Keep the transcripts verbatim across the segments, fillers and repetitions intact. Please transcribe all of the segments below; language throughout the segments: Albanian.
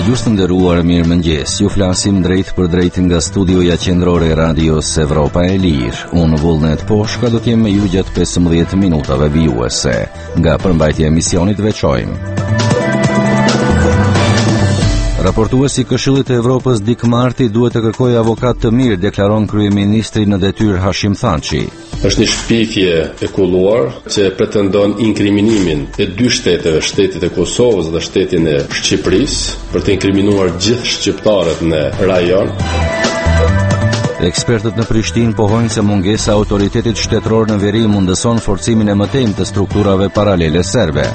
dëgjues të nderuar, mirëmëngjes. Ju flasim drejt për drejt nga studioja qendrore e radios Evropa e Lirë. Unë Vullnet Poshka do t'jem me ju gjatë pesëmbëdhjetë minutave vijuese. Nga përmbajtja e emisionit veçojmë. Raportuesi i Këshillit të Evropës Dick Marty duhet të kërkojë avokat të mirë, deklaron kryeministri në detyrë Hashim Thaçi. Është një shpifje e kulluar që pretendon inkriminimin e dy shteteve, shtetit e Kosovës dhe shtetin e Shqipërisë, për të inkriminuar gjithë shqiptarët në rajon. Ekspertët në Prishtinë pohojnë se mungesa e autoritetit shtetëror në veri mundëson forcimin e mëtejmë të strukturave paralele serbe.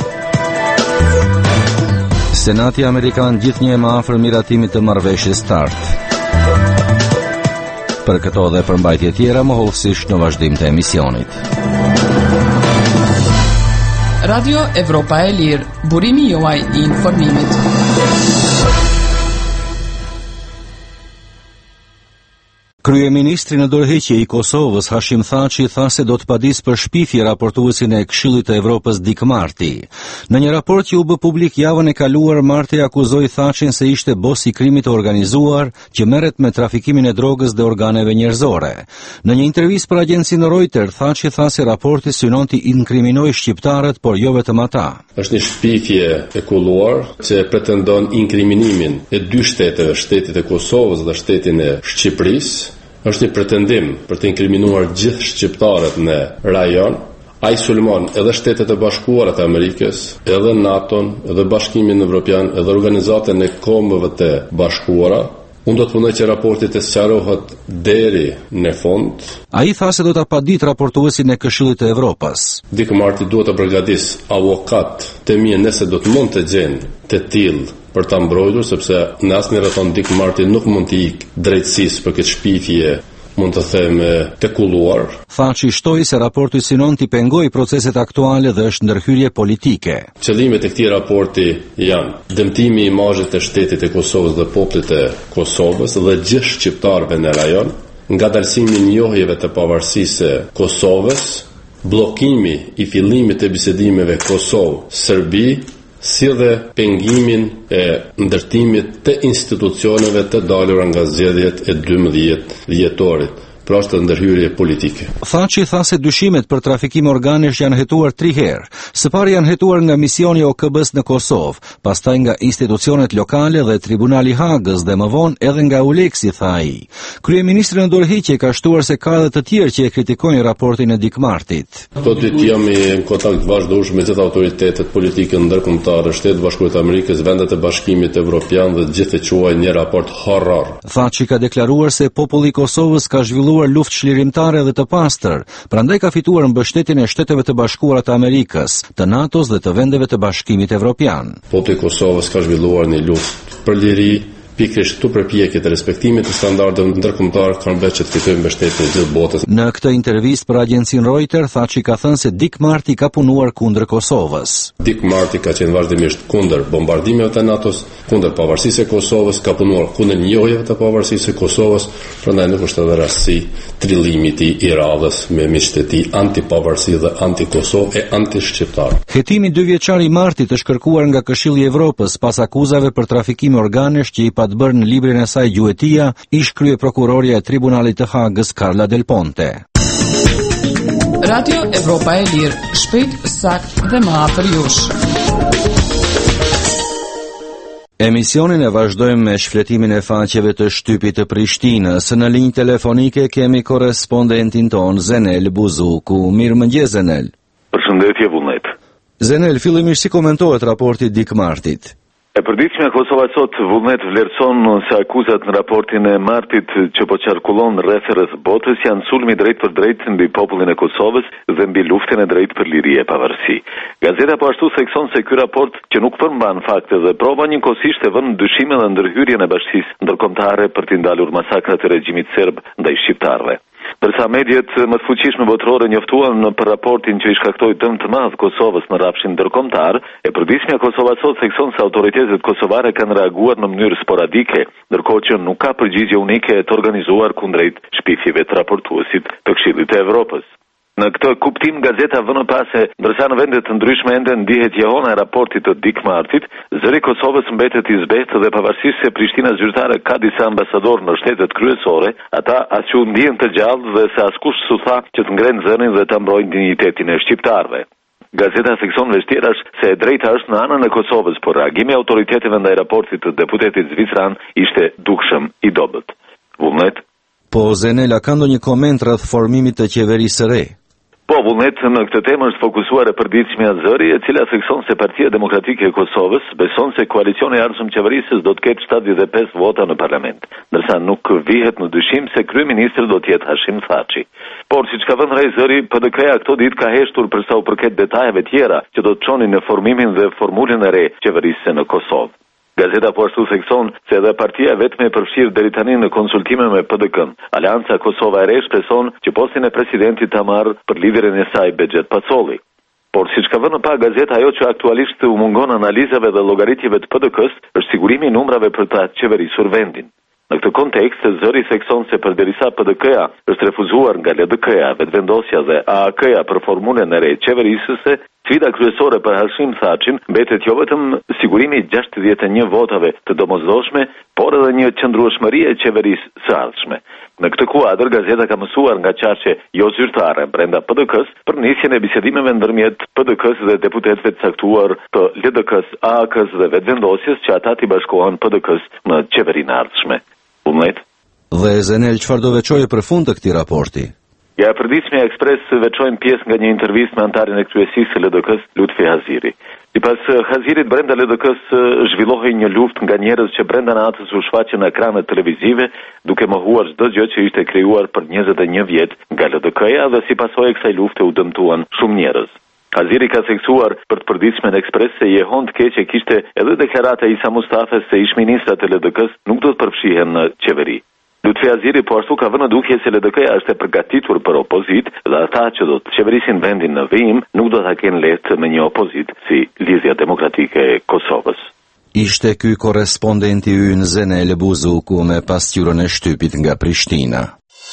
Senati Amerikan gjithnjë më afër miratimit të marrëveshjes START. Për këto dhe përmbajtje tjera mohollësisht në vazhdim të emisionit. Radio Evropa e Lirë, burimi juaj i informimit. Kryeministri në dorëheqje i Kosovës Hashim Thaçi tha se do të padis për shpifje raportuesin e Këshillit të Evropës Dick Marty. Në një raport që u bë publik javën e kaluar, Marty akuzoi Thaçin se ishte bos i krimit të organizuar që merret me trafikimin e drogës dhe organeve njerëzore. Në një intervistë për agjencinë Reuters, Thaçi tha se raporti synon të inkriminojë shqiptarët, por jo vetëm ata. Është një shpifje e kulluar që pretendon inkriminimin e dy shteteve, shtetit e Kosovës dhe shtetin e Shqipërisë. Është një pretendim për të inkriminuar gjithë shqiptarët në rajon. Ai sulmon edhe Shtetet e Bashkuara të Amerikës, edhe NATO-n, edhe Bashkimin Evropian, edhe organizatën e Kombëve të Bashkuara. Unë do të punoj që raporti të sqarohet deri në fund. Ai tha se do ta padit raportuesin e Këshillit të Evropës. Dick Marty duhet të përgatis avokat të mirë nëse do të mund të gjenë të tillë për ta mbrojtur, sepse në asnjë rrethon Dick Marty nuk mund të ikë drejtësisë për këtë shpifje, mund të them të kulluar. Thaçi shtoi se raporti synon t'i pengojë proceset aktuale dhe është ndërhyrje politike. Qëllimet e këtij raporti janë dëmtimi i imazhit të shtetit e Kosovës dhe popullit të Kosovës dhe gjithë shqiptarëve në rajon, ngadalësimi i njohjeve të pavarësisë së Kosovës, bllokimi i fillimit të bisedimeve Kosovë-Serbi, si dhe pengimin e ndërtimit të institucioneve të dalura nga zgjedhjet e dymbëdhjetë dhjetorit. Pra është ndërhyrje politike. Thaçi tha se dyshimet për trafikim organesh janë hetuar tri herë. Së pari janë hetuar nga misioni O K B-s në Kosovë, pastaj nga institucionet lokale dhe Tribunali i Hagës dhe më vonë edhe nga Uleksi, tha ai. Kryeministri në dorëheqje ka shtuar se ka edhe të tjerë që e kritikojnë raportin e Dick Martyt. Këto ditë jam në kontakt vazhdueshëm me gjithë autoritetet politike ndërkombëtare, Shtetet Bashkuara të Amerikës, vendet e Bashkimit Evropian dhe gjithë e quajnë një raport horror. Thaçi ka deklaruar se populli i Kosovës ka zhvilluar luftë çlirimtare dhe të pastër, prandaj ka fituar mbështetjen e Shteteve të Bashkuara të Amerikës, të NATO-s dhe të vendeve të Bashkimit Evropian. Populli i Kosovës ka zhvilluar një luftë për liri, pikërisht këtu përpjekjet e respektimit të standardeve ndërkombëtare kanë bërë që të fitojë mbështetjen e gjithë botës. Në këtë intervistë për agjencinë Reuters, Thaçi ka thënë se Dick Marty ka punuar kundër Kosovës. Dick Marty ka qenë vazhdimisht kundër bombardimeve të NATO-s, kundër pavarësisë së Kosovës, ka punuar kundër njohjeve të pavarësisë së Kosovës, prandaj nuk është edhe rastësi trillimit i radhës me miqteti anti-pavarësi dhe anti-Kosovë e anti-shqiptar. Hetimi dy vjeçar i Martit është kërkuar nga Këshilli i Evropës pas akuzave për trafikim organesh që i pa të bërë në librin e saj gjuetia ish krye prokurorja e Tribunalit të Hagës Carla Del Ponte. Radio Evropa e Lirë, shpejt, sakt dhe më afër jush. Emisionin e vazhdojmë me shfletimin e faqeve të shtypit të Prishtinës. Në linjë telefonike kemi korrespondentin ton Zenel Buzuku. Mirëmëngjes Zenel. Përshëndetje Vullnet. Zenel, fillimisht si komentohet raporti Dick Martyt? E përditshme Kosova sot vullnet vlerëson se akuzat në raportin e Martit që po qarkullon rreth rreth botës janë sulmi drejt për drejt mbi popullin e Kosovës dhe mbi luftën e drejtë për liri e pavarësi. Gazeta po ashtu thekson se ky raport që nuk përmban fakte dhe prova njëkohësisht e vën dyshime dhe ndërhyrjen e bashkisë ndërkombëtare për të ndalur masakrat e regjimit serb ndaj shqiptarëve. Përsa mediat më të fuqishme botërore njoftuan për raportin që i shkaktoi dëm të madh Kosovës në rrafshin ndërkombëtar, e përditshmja Kosova sot thekson se autoritetet kosovare kanë reaguar në mënyrë sporadike, ndërkohë që nuk ka përgjigje unike të organizuar kundrejt shpifjeve të raportuesit të Këshillit të Evropës. Në këtë kuptim, gazeta vënë pas se ndërsa në vende të ndryshme ende ndihet jehona e raportit të Dikmartit, zëri i Kosovës mbetet i zbeht dhe pavarësisht se Prishtina zyrtare ka disa ambasador në shtetet kryesore, ata as u ndihen të gjallë dhe se askush s'u tha që të ngrenë zërin dhe të mbrojnë dinjitetin e shqiptarëve. Gazeta thekson vështirash se e drejta është në anën e Kosovës, por reagimi i autoriteteve ndaj raportit të deputetit zvicran ishte dukshëm i dobët. Vullnet. Po Zenela, ka ndonjë koment rreth formimit të qeverisë së re? Po, vullnet në këtë temë është fokusuar e përditshmja Zëri, e cila thekson se Partia Demokratike e Kosovës beson se koalicioni i ardhshëm qeverisës do të ketë shtatëdhjetë e pesë vota në parlament, ndërsa nuk vihet në dyshim se kryeministri do të jetë Hashim Thaçi. Por siç ka vënë re Zëri, P D K-ja këto ditë ka heshtur për sa u përket detajeve tjera që do të çonin në formimin dhe formulën e re qeverisë në Kosovë. Gazeta po ashtu thekson se edhe partia vetëm e përfshirë deri tani në konsultime me P D K-n. Aleanca Kosova e Re shpreson që postin e presidentit ta marrë për liderin e saj Bexhet Pacolli. Por siç ka vënë pa gazeta, ajo që aktualisht u mungon analizave dhe llogaritjeve të P D K-s është sigurimi i numrave për ta qeverisur vendin. Në këtë kontekst, Zëri thekson se përderisa P D K-ja është refuzuar nga L D K-ja, Vetëvendosja dhe A A K-ja për formulën e re qeverisëse, sfida kryesore për Hashim Thaçin mbetet jo vetëm sigurimi i gjashtëdhjetë e një votave të domosdoshme, por edhe një qëndrueshmëri e qeverisë së ardhshme. Në këtë kuadër, gazeta ka mësuar nga qarqe jo zyrtare brenda P D K-s për nisjen e bisedimeve ndërmjet P D K-s dhe deputetëve të caktuar të L D K-s, A A K-s dhe Vetëvendosjes që ata t'i bashkohen P D K-s në qeverinë ardhshme. Vullnet. Dhe Zenel, çfarë do veçojë për fund të këtij raporti? Ja, e përditshme Ekspres veçojmë pjesë nga një intervistë me antarin e kryesisë së L D K-s, Lutfi Haziri. Sipas Hazirit, brenda L D K-s zhvillohej një luftë nga njerëz që brenda natës u shfaqën në ekranet televizive, duke mohuar çdo gjë që ishte krijuar për njëzet e një vjet nga L D K-ja dhe si pasojë e kësaj lufte u dëmtuan shumë njerëz. Haziri ka theksuar për të përditshme në Ekspres se jehon të keqe kishte edhe deklarata e Isa Mustafes se ish-ministrat e L D K-s nuk do të përfshihen në qeveri. Lutfi Haziri po ashtu ka vënë dukje se L D K-ja është e përgatitur për opozit dhe ata që do të qeverisin vendin në vijim nuk do ta kenë lehtë me një opozit si Lidhja Demokratike e Kosovës. Ishte ky korrespondenti ynë Zenel Buzuku me pasqyrën e shtypit nga Prishtina.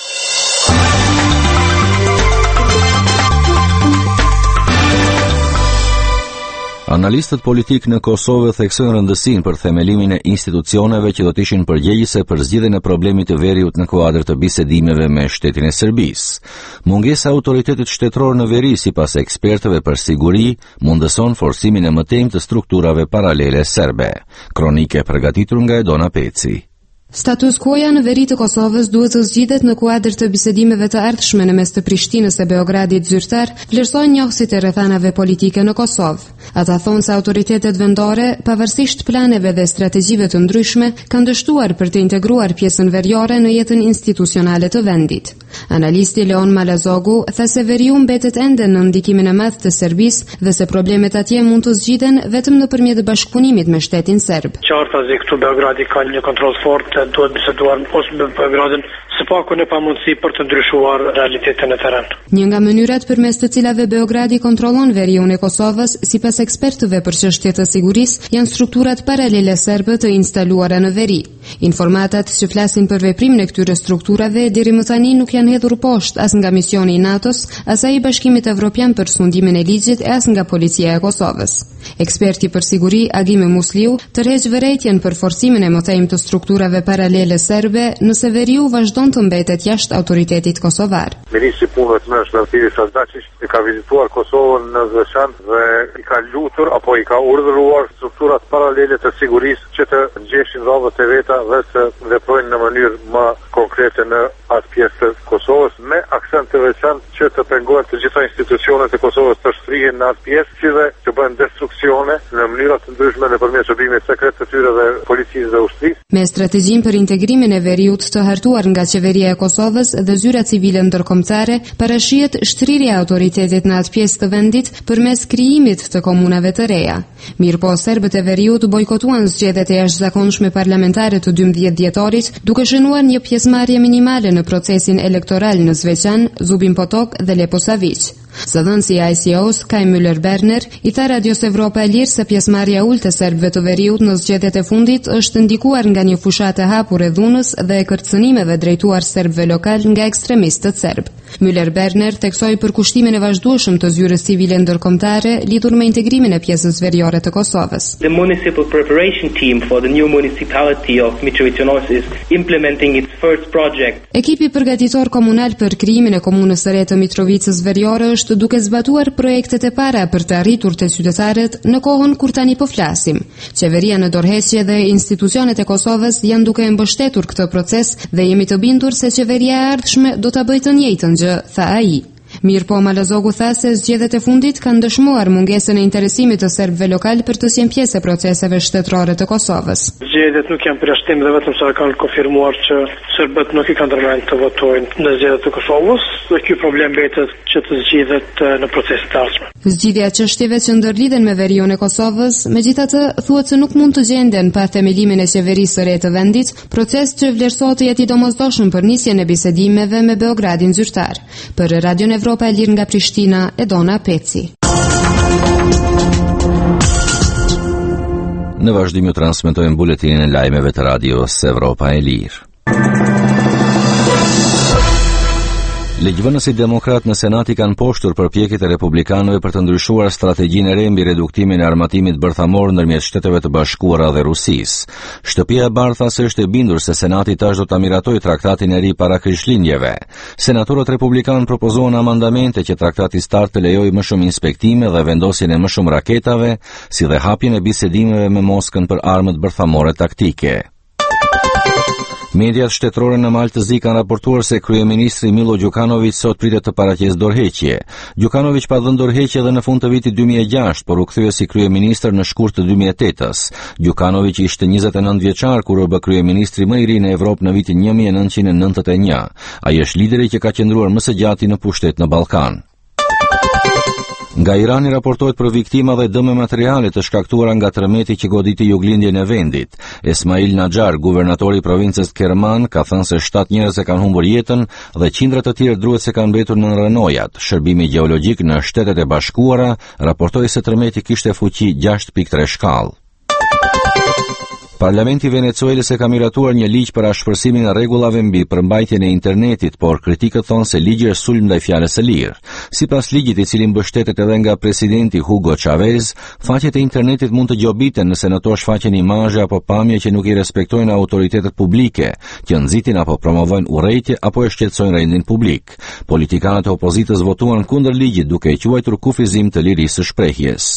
Analistët politik në Kosovë theksojnë rëndësinë për themelimin e institucioneve që do të ishin përgjegjëse për zgjidhjen e problemit të veriut në kuadër të bisedimeve me shtetin e Serbisë. Mungesa e autoritetit shtetëror në veri, sipas ekspertëve për siguri, mundëson forcimin e mëtejmë të strukturave paralele serbe. Kronike përgatitur nga Edona Peci. Status quo-ja në veri të Kosovës duhet të zgjidhet në kuadër të bisedimeve të ardhshme në mes të Prishtinës e Beogradit zyrtar, vlerësojnë njohësit e rrethanave politike në Kosovë. Ata thonë se autoritetet vendore, pavarësisht planeve dhe strategjive të ndryshme, kanë dështuar për të integruar pjesën veriore në jetën institucionale të vendit. Analisti Leon Malazogu tha se veriu mbetet ende në ndikimin e madh të Serbisë dhe se problemet atje mund të zgjidhen vetëm nëpërmjet bashkëpunimit me shtetin serb. Qarta se këtu Beogradi ka një kontroll fort, duhet biseduar ose me Beogradin, së paku në pamundësi për të ndryshuar realitetin e terren. Një nga mënyrat përmes të cilave Beogradi kontrollon veriun e Kosovës, sipas ekspertëve për çështje të sigurisë, janë strukturat paralele serbe të instaluara në veri. Informatat që flasin për veprimin e këtyre strukturave deri më tani nuk janë hedhur poshtë as nga misioni i NATO-s, as ai i Bashkimit Evropian për sundimin e ligjit e as nga policia e Kosovës. Eksperti për siguri Agime Musliu tërheq vërejtjen për forcimin e mëtejmë të strukturave paralele serbe nëse veriu vazhdon të mbetet jashtë autoritetit kosovar. Ministri i Punëve të Mëshme Altiri Sazdacic e ka vizituar Kosovën në veçantë dhe i ka lutur apo i ka urdhëruar strukturat paralele të sigurisë që të ngjeshin rrobat e veta dhe të veprojnë në mënyrë më konkrete në atë pjesë të Kosovës, me akcent të veçantë që të pengohen të gjitha institucionet e Kosovës të shtrihen në atë pjesë, si dhe të bëhen destruksione në mënyra të ndryshme nëpërmjet shërbimit sekret të tyre dhe policisë dhe ushtrisë. Me strategjinë për integrimin e veriut të hartuar nga qeveria e Kosovës dhe zyra civile ndërkombëtare, parashihet shtrirja e autoritetit në atë pjesë të vendit përmes krijimit të komunave të reja. Mirëpo serbët e veriut bojkotuan zgjedhjet e jashtëzakonshme parlamentare të dymbëdhjetë dhjetorit, duke shënuar një pjesëmarrje minimale në procesin elektoral në Zveçan, Zubin Potok dhe Leposavić. Zëdhënësi i I C O-s, Kai Müller-Berner, i tha Radios Evropa e Lirë se pjesëmarrja e ulët e serbëve të veriut në zgjedhjet e fundit është ndikuar nga një fushatë e hapur e dhunës dhe e kërcënimeve drejtuar serbëve lokal nga ekstremistët serb. Müller-Berner theksoi përkushtimin e vazhdueshëm të zyrës civile ndërkombëtare lidhur me integrimin e pjesës veriore të Kosovës. The municipal preparation team for the new municipality of Mitrovica is implementing its first project. Ekipi përgatitor komunal për krijimin e komunës së re të Mitrovicës veriore është duke zbatuar projektet e para për të arritur te qytetarët në kohën kur tani po flasim. Qeveria në dorëheqje dhe institucionet e Kosovës janë duke e mbështetur këtë proces dhe jemi të bindur se qeveria e ardhshme do ta bëjë të njëjtën gjë, tha ai. Mirpo Malazogu tha se zgjedhjet e fundit kanë dëshmuar mungesën e interesimit të serbëve lokal për të qenë pjesë e proceseve shtetërore të Kosovës. Zgjedhjet nuk janë përjashtim dhe vetëm sa kanë konfirmuar që serbët nuk i kanë ndërmend të votojnë në zgjedhjet e Kosovës, dhe ky problem mbetet që të zgjidhet në procesin e ardhshëm. Zgjidhja e çështjeve që ndërlidhen me veriun e Kosovës, megjithatë, thuhet se nuk mund të gjenden pa themelimin e qeverisë së re të vendit, proces që vlerësohet të jetë i domosdoshëm për nisjen e bisedimeve me Beogradin zyrtar. Për Radion Evropa e Lirë nga Prishtina, Edona Peci. Në vazhdim ju transmetojmë buletinin e lajmeve të Radios Evropa e Lirë. Ligjvënësit demokrat në Senat i kanë poshtur përpjekjet e republikanëve për të ndryshuar strategjinë e re mbi reduktimin e armatimit bërthamor ndërmjet Shteteve të Bashkuara dhe Rusisë. Shtëpia e Bardhë tha se është e bindur se Senati tash do ta miratojë traktatin e ri para Krishtlindjeve. Senatorët republikanë propozuan amandamente që traktati START të lejojë më shumë inspektime dhe vendosjen e më shumë raketave, si dhe hapjen e bisedimeve me Moskën për armët bërthamore taktike. Mediat shtetërore në Maltë të Zi kanë raportuar se kryeministri Milo Đukanović sot pritet të paraqesë dorëheqje. Đukanović pa dhënë dorëheqje edhe në fund të vitit dy mijë e gjashtë, por u kthye si kryeministër në shkurt të dy mijë e tetës. Đukanović ishte njëzet e nëntë vjeçar kur u bë kryeministri më i ri në Evropë në vitin një mijë e nëntëqind e nëntëdhjetë e një. Ai është lideri që ka qëndruar më së gjati në pushtet në Ballkan. Nga Irani raportohet për viktima dhe dëme materiale të shkaktuara nga tërmeti që goditi juglindjen e vendit. Esmail Najar, guvernatori i provincës Kerman, ka thënë se shtatë njerëz e kanë humbur jetën dhe qindra të tjerë druhet se kanë mbetur në rënojat. Shërbimi gjeologjik në Shtetet e Bashkuara raportoi se tërmeti kishte fuqi gjashtë pikë tre shkallë. Parlamenti i Venezuelës e ka miratuar një ligj për ashpërsimin e rregullave mbi përmbajtjen e internetit, por kritikët thonë se ligji është sulm ndaj fjalës së lirë. Sipas ligjit, i cili mbështetet edhe nga presidenti Hugo Chavez, faqet e internetit mund të gjobiten nëse në to shfaqen imazhe apo pamje që nuk i respektojnë autoritetet publike, që nxitin apo promovojnë urrejtje apo e shqetësojnë rendin publik. Politikanët e opozitës votuan kundër ligjit duke e quajtur kufizim të lirisë së shprehjes.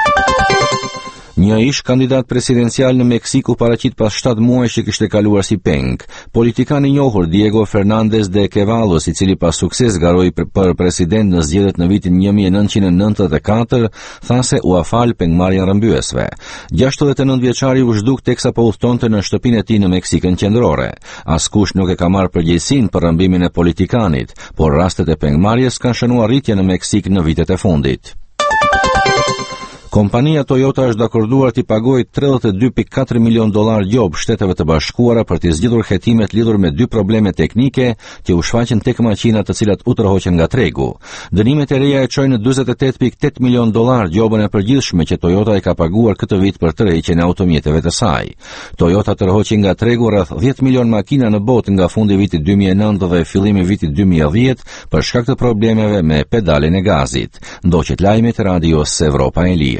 Një ish kandidat presidencial në Meksik u paraqit pas shtatë muajsh që kishte kaluar si peng. Politikani i njohur Diego Fernández de Ceballos, i cili pas sukses garoi për president në zgjedhjet në vitin një mijë e nëntëqind e nëntëdhjetë e katër, tha se u afal pengmarrjen rrëmbyesve. gjashtëdhjetë e nëntë vjeçari u zhduk teksa po udhtonte në shtëpinë e tij në Meksikën qendrore. Askush nuk e ka marrë përgjegjësinë për rrëmbimin e politikanit, por rastet e pengmarrjes kanë shënuar rritje në Meksik në vitet e fundit. Kompania Toyota është dakorduar t'i pagojë tridhjetë e dy pikë katër milion dollar gjob Shteteve të Bashkuara për t'i zgjidhur hetimet lidhur me dy probleme teknike që u shfaqën tek makinat të cilat u tërhoqën nga tregu. Dënimet e reja e çojnë në dyzet e tetë pikë tetë milion dollar gjobën e përgjithshme që Toyota e ka paguar këtë vit për tërheqjen e automjeteve të saj. Toyota tërhoqi nga tregu rreth dhjetë milion makina në botë nga fundi i vitit dy mijë e nëntë dhe fillimi i vitit dy mijë e dhjetë për shkak të problemeve me pedalen e gazit. Ndoqet lajmet e Radios Evropa e Lirë.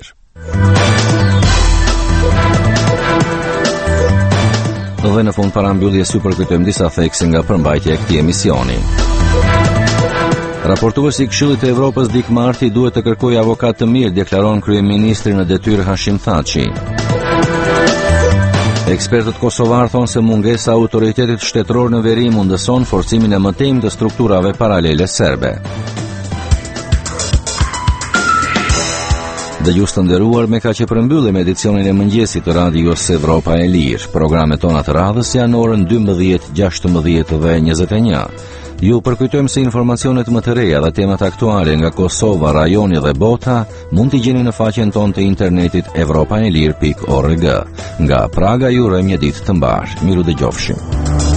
Dhe në fund parambjulljes ju përkujtojmë disa thekse nga përmbajtja e këtij emisioni. Raportuesi i Këshillit të Evropës Dick Marty duhet të kërkojë avokat të mirë, deklaron kryeministri në detyrë Hashim Thaçi. Ekspertët kosovar thonë se mungesa e autoritetit shtetëror në veri mundëson forcimin e mëtejmë të strukturave paralele serbe. Dhe ju të nderuar, me ka që përmbyllim edicionin e mëngjesit të Radios Evropa e Lirë. Programet tona të radhës janë orën dymbëdhjetë, gjashtëmbëdhjetë dhe njëzet e një. Ju përkujtojmë se informacionet më të reja dhe temat aktuale nga Kosova, rajoni dhe bota mund t'i gjeni në faqen tonë të internetit evropaelir pikë org. Nga Praga ju urojmë një ditë të mbarë. Miru dëgjofshim.